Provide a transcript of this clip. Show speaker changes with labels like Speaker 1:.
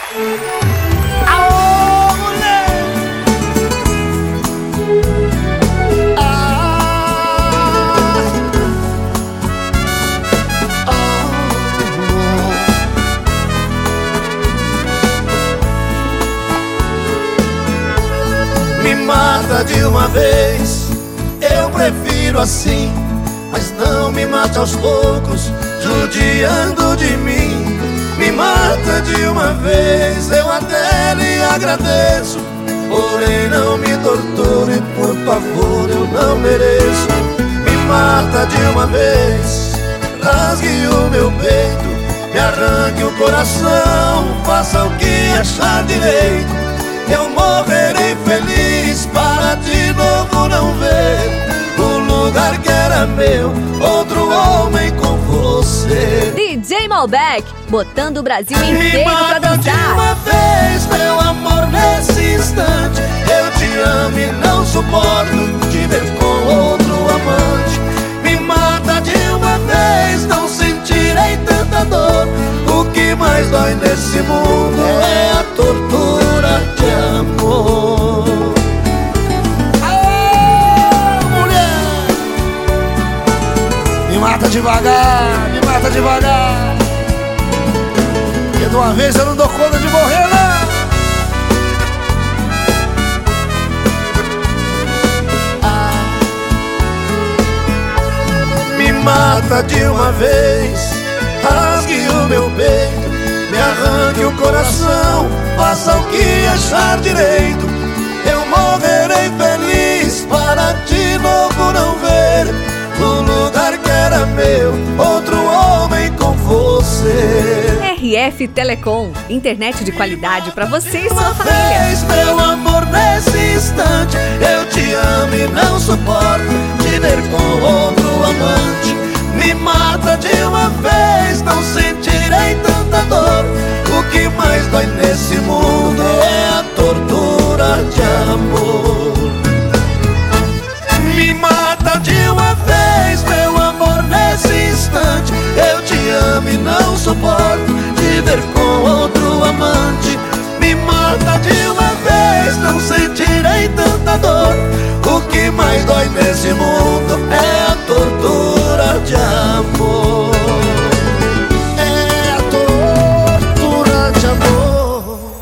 Speaker 1: Aô, mulher! Me mata de uma vez, eu prefiro assim. Mas não me mate aos poucos, judiando de mim. Me mata de uma vez, eu até lhe agradeço. Porém não me torture, por favor, eu não mereço. Me mata de uma vez, rasgue o meu peito, me arranque o coração, faça o que achar direito. Eu morrerei feliz para de novo não ver o lugar que era meu, outro homem com você.
Speaker 2: DJ Malbec, botando o Brasil inteiro pra dançar.
Speaker 1: De uma vez, meu amor, nesse instante. Eu te amo e não suporto te ver com outro amante. Me mata de uma vez, não sentirei tanta dor. O que mais dói nesse mundo é a tortura de amor. Me mata devagar, me mata devagar. Porque de uma vez eu não dou conta de morrer, não. Me mata de uma vez, rasgue o meu peito, me arranque o coração, faça o que achar direito. Eu morrerei feliz para de novo não ver o lugar que era meu, outro homem com você.
Speaker 2: RF Telecom, internet de qualidade pra você e sua
Speaker 1: Uma
Speaker 2: família.
Speaker 1: vez, meu amor, nesse instante. Eu te amo e não suporto te ver com outro amante. Me mata de uma vez, não sentirei tanta dor. O que mais dói nesse mundo é a tortura de amor. Me mata de uma vez, meu amor, nesse instante. Eu te amo e não suporto te ver com outro amante. Me mata de uma vez, não sentirei tanta dor. O que mais dói nesse mundo